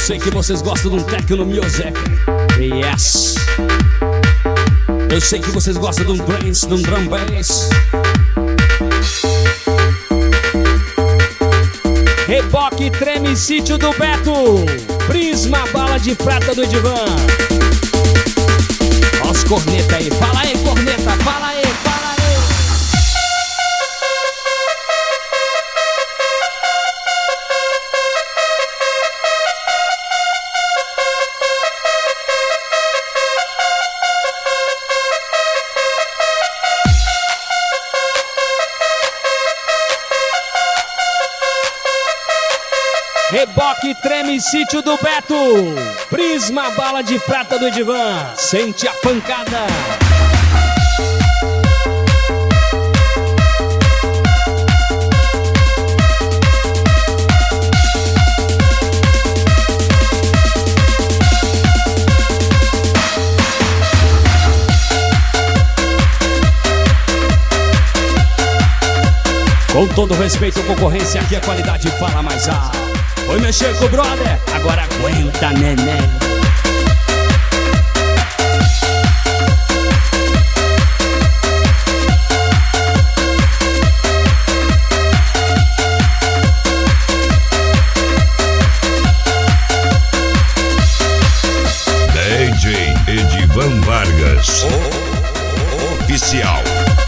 sei que vocês gostam de um techno music. Yes. Eu sei que vocês gostam de um trance, de um drum bass. Reboque, Treme, Sítio do Beto. Prisma, Bala de Prata do Edivan. Ó os corneta aí, fala aí, corneta, fala aí, fala aí. Reboque, Treme, Sítio do Beto. Prisma, Bala de Prata do Edivan. Sente a pancada. Com todo respeito à concorrência, aqui a qualidade fala mais alto. Foi mexer com o brother, agora aguenta, neném. DJ Edivan Vargas, oficial.